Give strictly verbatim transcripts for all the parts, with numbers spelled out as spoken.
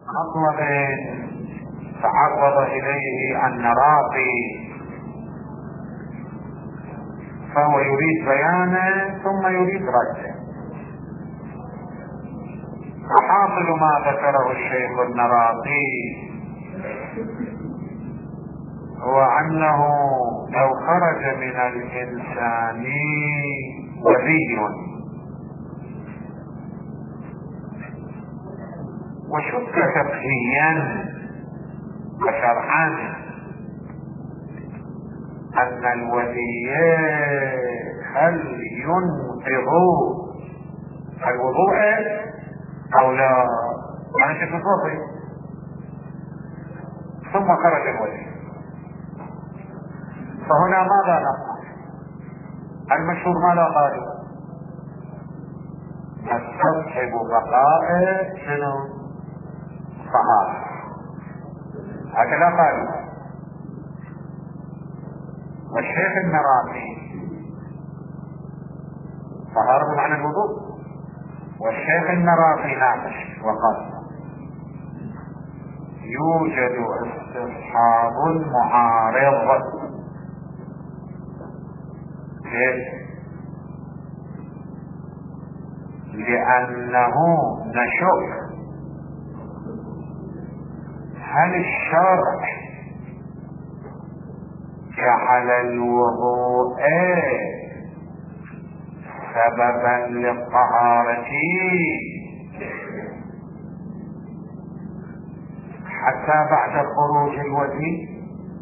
مطلب تعرض إليه النراقي فهو يريد بيانه ثم يريد رده. وحاصل ما ذكره الشيخ النراقي هو أنه لو خرج من الإنسان وذي وشك فقهيا وشرعا أن الولي هل ينقض الوضوء أو لا، أنا شفت الوضوء ثم خرج الولي، فهنا ماذا نقول؟ المشهور ماذا قالوا؟ نستصحب بقاء شنو؟ طهارة، هكذا قالوا. والشيخ النراقي طهارة بمعنى الوضوء، والشيخ النراقي ناقش وقال يوجد استصحاب معارض. ليش؟ لأنه نشك هل الشرع جعل الوضوء سببا للطهارة حتى بعد خروج الودي؟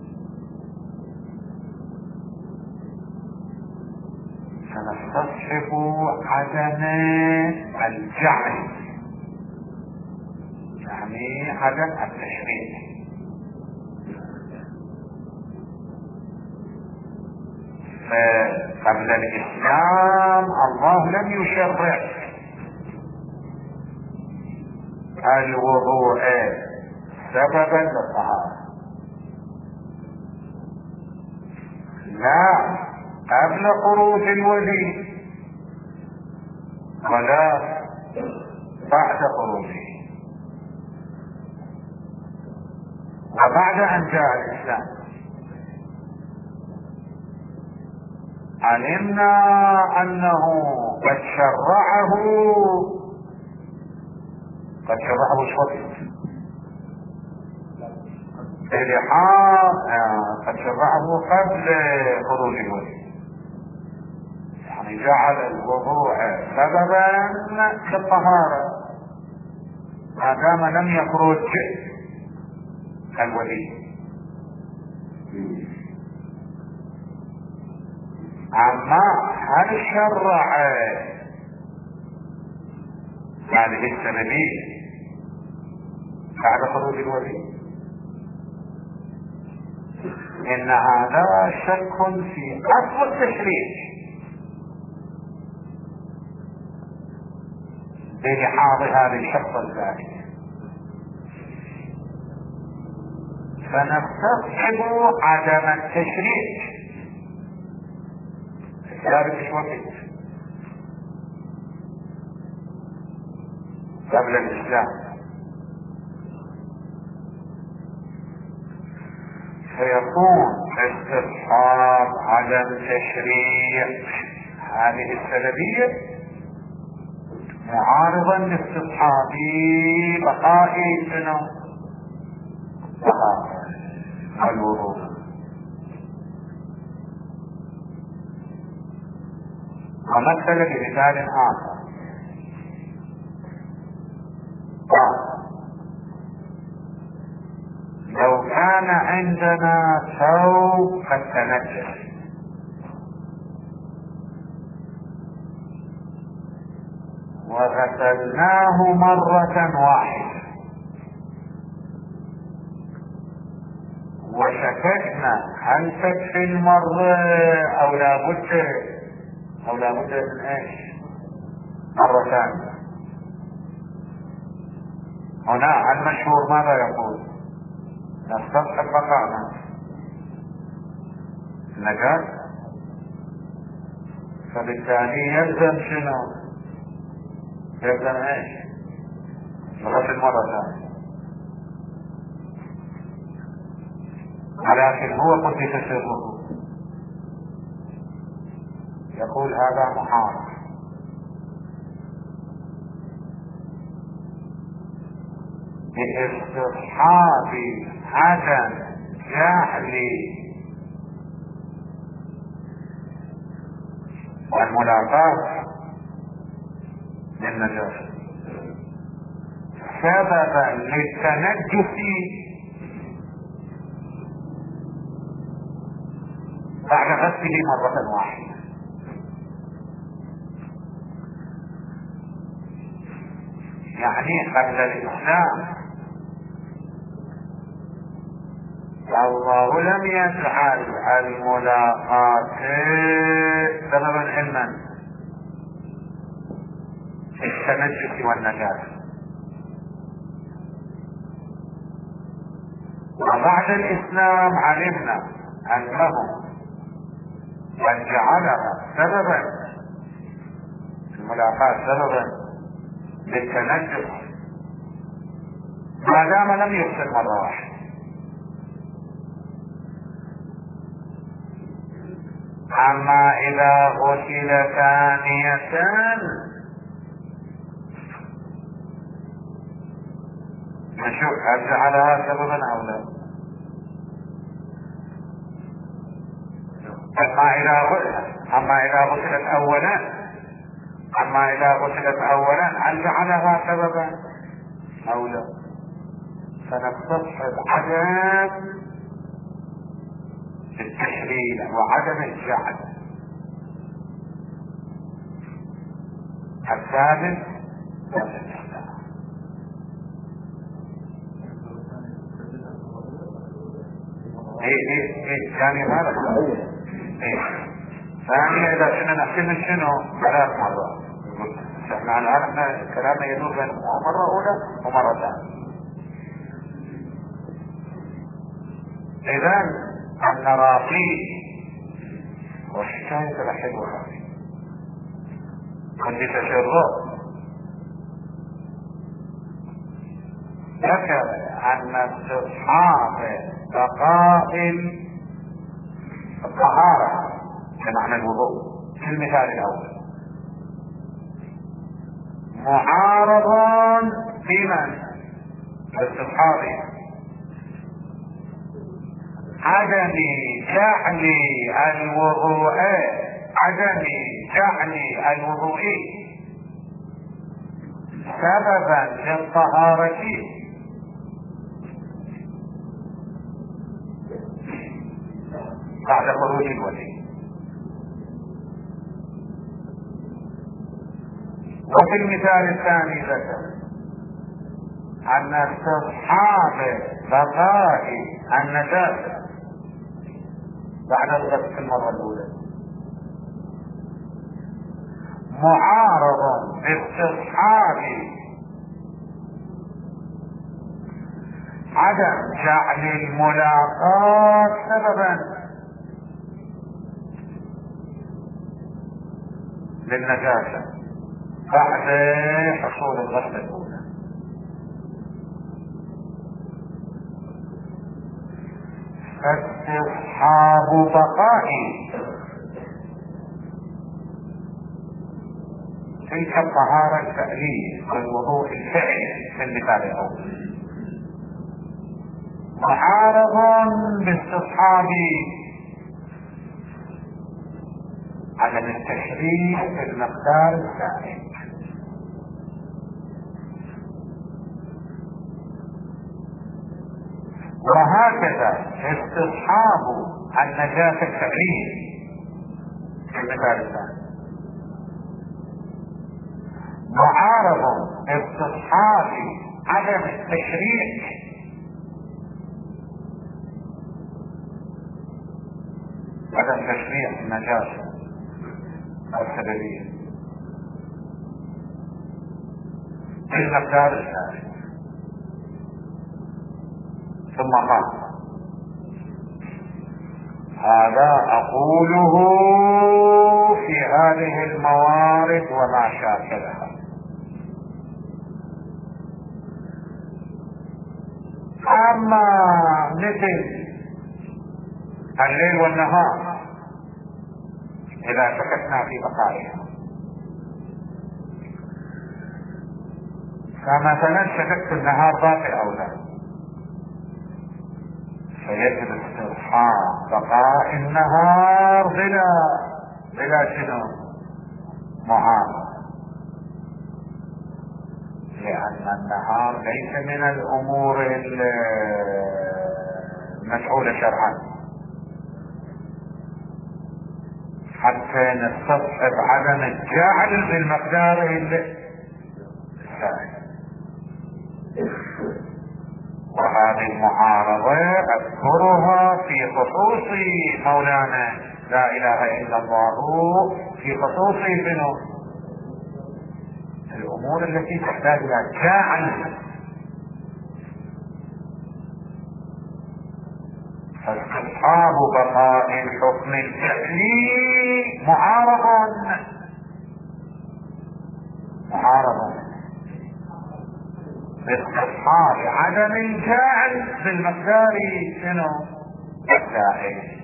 فنستصحب عدم الجعل، يعني عدم التشريع. فقبل الإسلام الله لم يشرع الوضوء سببا للطهارة، لا قبل خروج الولي ولا بعد خروجه. وبعد أن جاء الإسلام علمنا أنه قد شرعه قد شرعه شرط الإحرام، قد شرعه قبل خروج الولي، يعني جعل الوضوء سببا للطهارة ما دام لم يخرج الولي. أما هل شرع هذه السببية بعد خروج الولي؟ إن هذا شك في أصل التشريع بلحاظ هذه الشرط الثانية. فنستصحب عدم التشريع ذلك وقت قبل الإسلام، فيكون استصحاب عدم تشريع هذه السببية معارضا لاستصحاب بقاء شنو؟ الوضوء. ومثل بمثال آخر قال لو كان عندنا ثوب قد تنجس وغسلناه مرة واحدة وشككنا هل تكفي المرة أو لابد أو لابد من ايش؟ مرة ثانية. هنا المشهور ماذا يقول؟ نستصحب بقاءنا نجاة، فبالتالي يلزم شنو؟ يلزم ايش؟ الغسل مرة ثانية. ولكن هو قدس سره يقول هذا محارب باستصحاب عدم جهل والملاقاة للنجاسة سببا للتنجس بعد غسله مرة واحدة. يعني قبل الإسلام الله لم يجعل الملاقاة سببا علما في التنجس والنجاسة، وبعد الإسلام علمنا أنه من جعلها سببا الملاقاة سببا للتنجس ما دام لم يغسل مرة واحدة. أما إذا غسل ثانية نشوف هل جعلها سببا أو لا. أما إذا غسلت أما إذا غسلت أولا أما إذا غسلت أولا هل جعلها سببا أو لا؟ فنستصحب عدم التحليل وعدم الجعل الثابت والاستحسان. ايه ايه ايه ثاني ماذا؟ ايه ثاني اذا كنا نحسن شنو ثلاث مرات. احنا احنا كلامنا يدور بين مرة اولى ومرة ثانية. اذا أن نرى فيه والشاهد حلوة كنت تشرب ذكر أن استصحاب بقاء الطهارة بمعنى الوضوء في المثال الأول معارض في من استصحابه عدم جعل الوضوء عدم جعل الوضوء سببا للطهارة بعد خروج الوضوء. وفي المثال الثاني ذكر أن استصحاب بقاء النجاسة بعد الغسل المرة الأولى معارض باستصحاب عدم جعل الملاقاة سببا للنجاسة بعد حصول الغسل الأولى. استصحاب بقاء تلك الطهارة الفعلية والوضوء الفعلي في المثال الأول معارض باستصحاب عدم التشريع في المقدار الثاني. وهكذا استصحاب النجاسة الفعلية في المثال الثاني معارض استصحاب عدم التشريع عدم تشريع النجاسة السببية في المقدار الثاني. ثم قال هذا أقوله في هذه الموارد وما شاكلها. أما مثل الليل والنهار إذا شككنا في بقائها. فمثلا شككت النهار باقي أو لا، فيجب استصحاب بقاء النهار بلا بلا شنو معارضة، لأن النهار ليس من الأمور المسؤولة شرعا، حتى نستصحب عدم الجعل بالمقدار السائل. وهذه المعارضة أذكرها في خصوص مولانا لا إله إلا الله، في خصوص شنو الأمور التي تحتاج إلى جعل. فاستصحاب بقاء الحكم الفعلي معارض معارض باستصحاب عدم الجعل بالمقدار شنو السائل.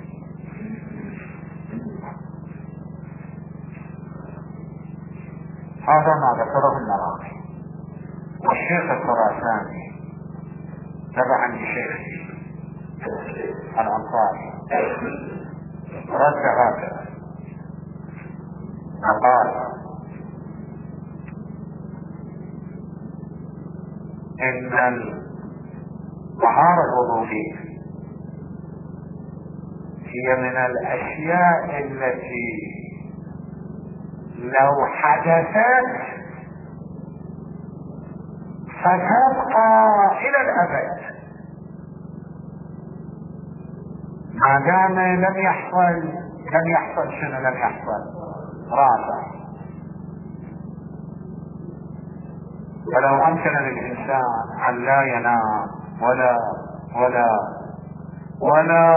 هذا ما ذكره المراقي. والشيخ الخراساني تبعا لشيخه الأنصاري رد هكذا وقال إن الطهارة الوضوئية هي من الأشياء التي لو حدثت فتبقى إلى الأبد ما دام لم يحصل لم يحصل شنو لم يحصل رافع. ولو أمكن للإنسان أن لا ينام ولا ولا ولا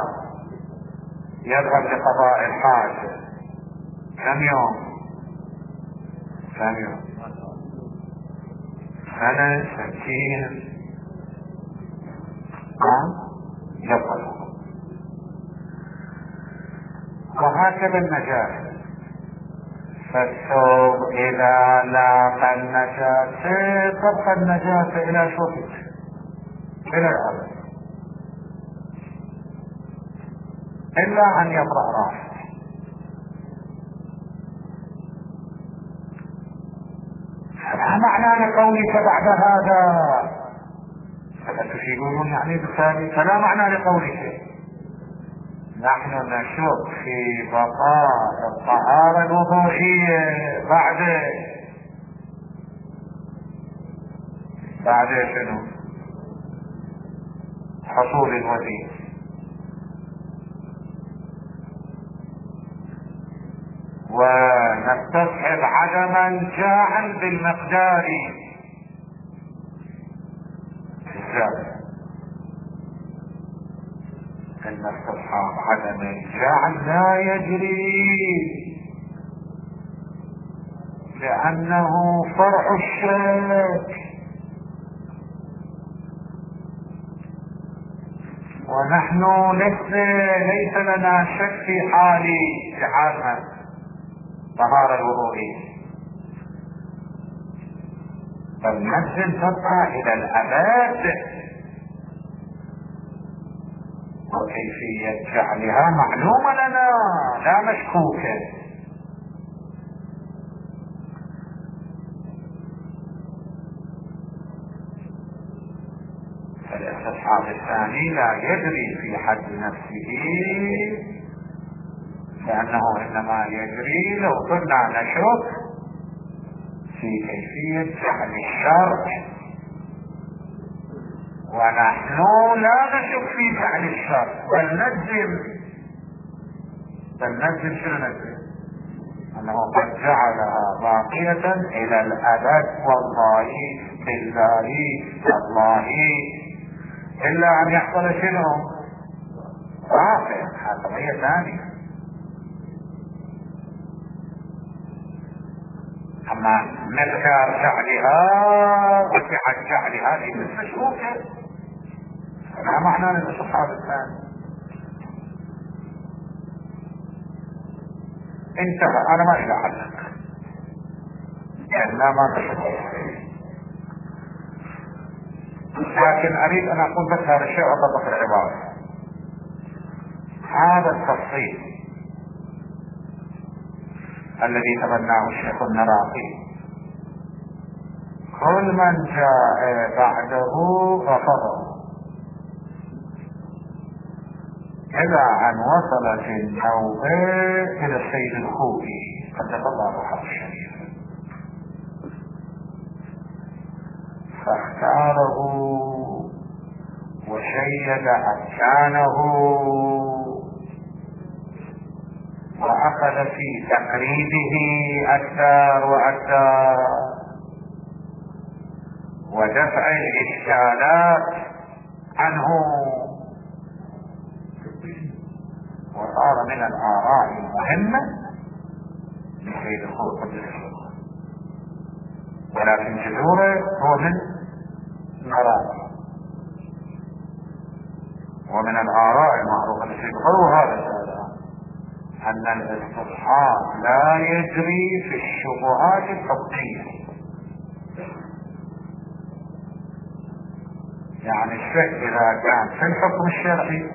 يذهب لقضاء الحاجة كم يوم كم يوم سنة سنتين يبقى. وهكذا النجاة، فالثوب إذا لاقى النجاسة تبقى النجاسة إلى شوفك إلى الأبد إلا أن يطرأ راسه. فما معنى لقولك بعد هذا فتشيرون يعني بالتالي فلا معنى لقولك. نحن نشك في بقاء الطهارة الوضوئية بعد بعد شنو حصول الوزير. ونستصحب عدما جاعا بالمقدار الزائد. ان استصحاب عدم الجعل لا يجري لانه فرع الشك، ونحن ليس ليس لنا شك في حال استحالة طهارة الوضوئية، بل ننزل تبقى الى الابد. وكيفية جعلها معلومة لنا لا مشكوكة. فالاستصحاب الثاني لا يجري في حد نفسه، لأنه إنما يجري لو كنا نشك في كيفية جعل الشرع، ونحن لا نشك في جعل الشرع، بل نجزم بل نجزم شنو نجزم؟ أنه قد جعلها باقية إلى الأبد والله بالله الله، إلا أن يحصل شنو؟ باقي. هذا قضية ثانية. أما مقدار جعلها وسعة جعلها ليست مشكوكة، لا معنى للاستصحاب الثاني. انتهى، انا ما الى حلك، يعني لا ما تشكر. لكن اريد ان اقول بس هذا الشيء واطبق العبارة. هذا التفصيل الذي تبناه الشيخ النراقي كل من جاء بعده رفضه، إلى أن وصلت النوبة إلى السيد الخوئي قدس الله روحه الشريف، فاختاره وشيد أركانه وأخذ في تقريبه أكثر وأكثر ودفع الإشكالات عنه، وصار من الآراء المهمة لسيد الخوئي قدس الله، ولكن جذوره هو من الآراء ومن الآراء المعروفة لسيد الخوئي. هذا الآراء أن الاستصحاب لا يجري في الشبهات الحكمية، يعني الشيء إذا كان في الحكم الشرعي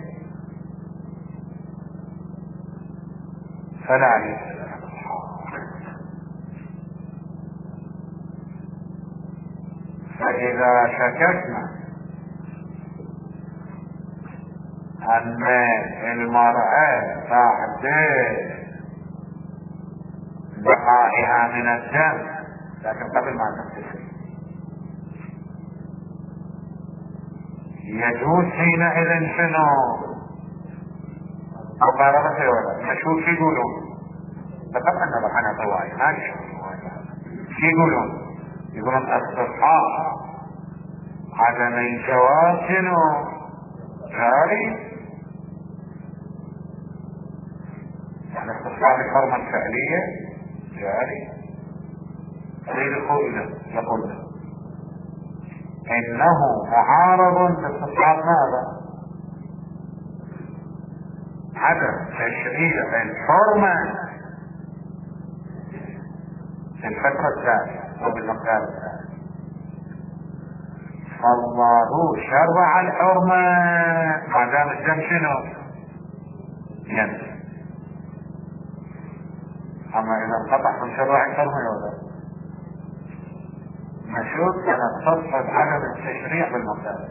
فلا يجري الاستصحاب، فإذا شككنا أن المرأة بعد بقائها من الدم، لكن قبل ما تغتسل، يجوز حينئذ شنو؟ مقاربة ولا مشهور شو يقولون؟ فقط أن رحنا طوائي ما شو يقولون؟ يقولون استصحاب عدم الجواز شنو؟ جاري، يعني استصحاب الحرمة الفعلية جاري. سيد الخوئي يقول له انه معارض باستصحاب ماذا؟ عدم تشريع الحرمة في الفترة الثانية او بالمقدار الثاني، فالله شرع الحرمة ما دام الدم شنو؟ ينزل. اما اذا انقطع من شرع الحرمة ولا نشوف أن تصحب عدم التشريع بالمقدار.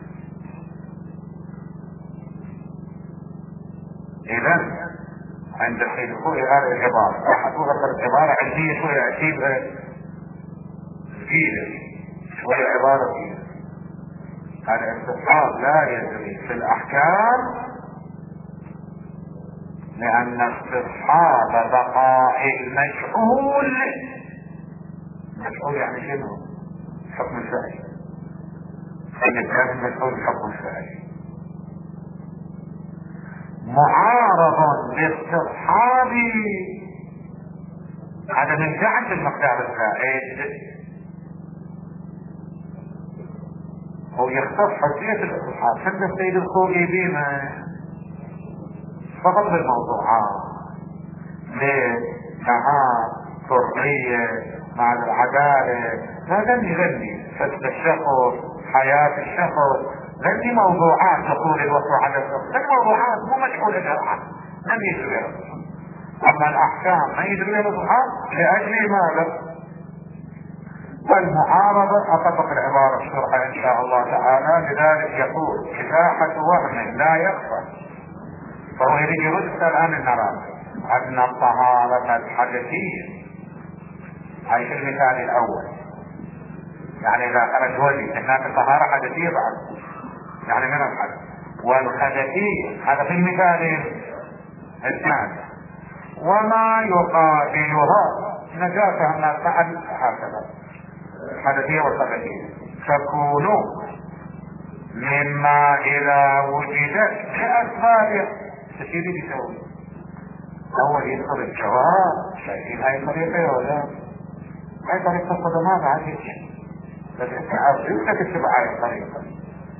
إذن عند السيد الخوئي هذه العبارة راح تغفر العبارة عندي شوية أكيدها ثقيلة، شوية عبارة ثقيلة. الاستصحاب لا يجري في الأحكام لأن استصحاب بقاء المجهول، مجهول يعني شنو؟ حكم الفعل، ان كان مجهول الحكم الفعلي معارض باستصحاب عدم الجعل في المقدار الزائد. هو يختص حجية الاستصحاب حتى السيد الخوئي بما فقط بالموضوعات لنهار حرية مع العدالة، لا غني غني فسد الشخص، حياة الشخص، غني موضوعات تقول الوصف على الشخص، غني موضوعات مو مشغولة شرعا لم يجريها. اما الاحكام ما يجريها الاستصحاب لاجل ماذا؟ المعارضة. اطبق العبارة الشرعية ان شاء الله تعالى. لذلك يقول اباحة وهم لا يخفى، فهو يريد يرد الان النراقي ان الطهارة الحدثية، هاي في المثال الاول، يعني اذا خرج ولي هناك طهارة حدثية بعد يعني من الحدث، والحدثية هذا في المثال الثاني، وما يقابلها نجاسة الناس فعل هكذا الحدثية والحدثية تكون مما اذا وجدت لاسباب تشيري بسوي. اول يدخل الجواب شايفين هاي الطريقة ولا هاي طريقة الصدمات عادية، بس انت عارفين تكتب هاي الطريقة.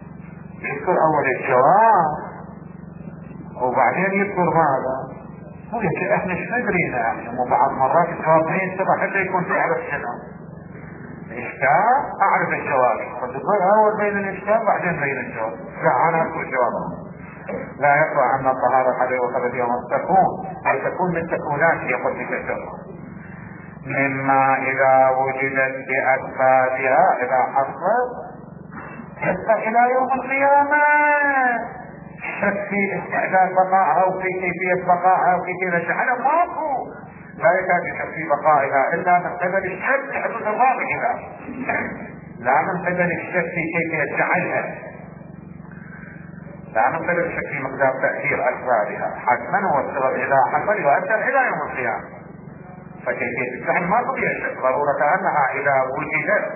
يذكر اول الجواب وبعدين يذكر ماذا؟ هو يا شيخ احنا ايش ندري يعني، مو بعض مرات الجواب ما ينتبه حتى يكون تعرف شنو الاشكال. اعرف الجواب فتقول اول بين الاشكال بعدين بين الجواب. لا انا اقول جوابه. لا يقع ان الطهارة حديث وقبل يوم تكون اي تكون من تكونات يقول بكثرة مما اذا وجدت باسبابها اذا حصلت حتى الى يوم القيامة شك في استعداد بقائها وفي كيفية بقائها وفي كيفية جعلها ماكو. لا يكاد يشك في بقائها الا من قبل الشك حدود الرابعها، لا من قبل الشك في كيفية جعلها، لا من قبل الشك في مقدار تأثير اسبابها. حتما هو السبب اذا حصل يؤثر الى يوم القيامة. فكيفية الجعل ماكو فيها شك، ضرورة انها اذا وجدت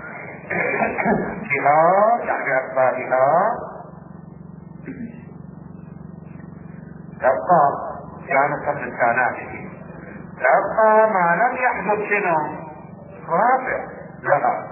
بها يعني باسبابها تبقى كانت قبل امكاناته، تبقى ما لم يحدث شنو رافع لها.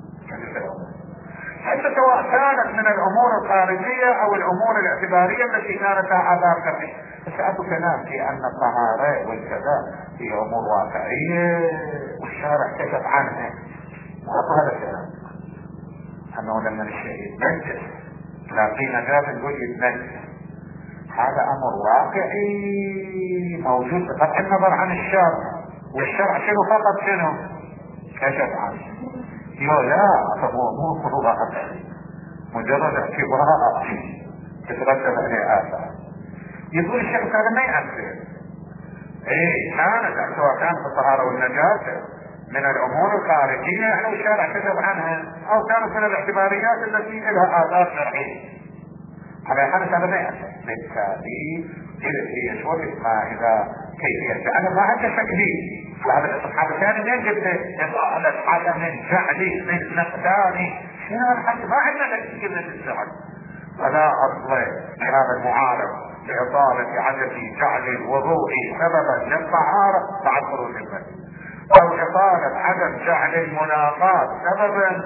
حتى سواء كانت من الامور الخارجية او الامور الاعتبارية التي كانت اعذار كثيرة. فسألت كلام في ان الطهارة والكذا هي امور واقعية والشارع كشف عنها، وأعطوا هذا الكلام انه لما الشيء يتنجس لا في نجاة نقول يتنجس، هذا امر واقعي موجود بقطع النظر عن الشرع. والشرع شنو فقط شنو كشف عنه. يو لا فهو مو هو واقعي مجرد اعتبار تترتب عليه اثار. يقول الشيخ هذا ما يأثر. ايه كانت سواء كانت الطهارة والنجاسة من الامور الخارجية يعني الشارع كشف عنها او كانت من الاعتباريات التي لها اثار شرعية على حالة هذا ما يأثر. بالتالي هي شو اسمها اذا كيفية انا ما عندي شكلي هذا الاسحاب الثاني من جبت الاسحاب من جعلي من نقداني شنو الحد ما عندنا نكتب من الزعل. فلا اصل لهذا المعارض لإطالة عدد جعل الوضوء سببا للطهارة بعد خروج المسجد، او اطالة عدد جعل الملاقات سببا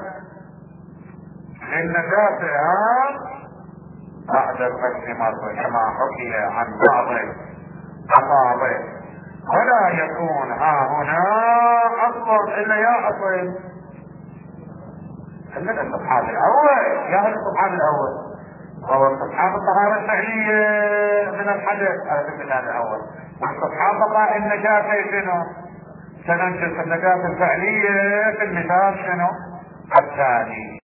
للنجاسة بعد الغسل مرة كما حكي عن بعض الصحابة. ولا يكون ها هنا اصل الا يا اصل الا الصحاب الاول يا هذا الصحاب الاول وهو الصحاب الطهارة الفعلية من الحدث هذا المثال الاول. والصحاب بقاء النجاسة شنو سننجس النجاسة الفعلية في المثال شنو الثاني.